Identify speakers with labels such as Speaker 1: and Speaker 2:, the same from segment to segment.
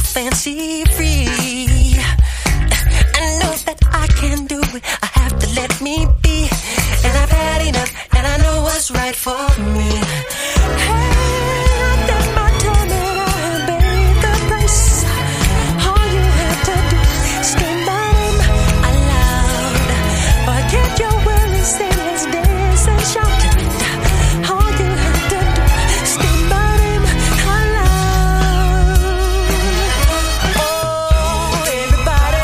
Speaker 1: fancy free. I know that I can do it. I have to let me be. And I've had enough, and I know what's right for me. Hey, I did my time and I paid the price. All you have to do is stand by him aloud. Forget your worries and let's dance and shout. All you have to do is stand by him aloud. Oh, everybody,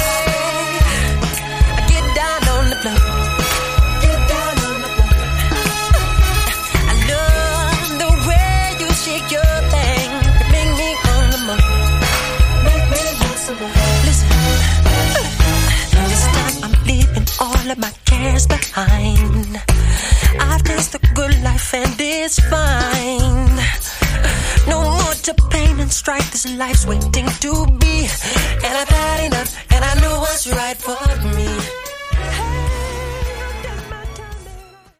Speaker 1: get down on the floor. Get down on the floor. I love the way you shake your thing. You make me want some more. Make me want some more. Listen, this time I'm leaving all of my cares behind. I've tasted the good life and it's fine. No more to pain and strife. This life's waiting to be. And I've had enough, and I know what's right for me.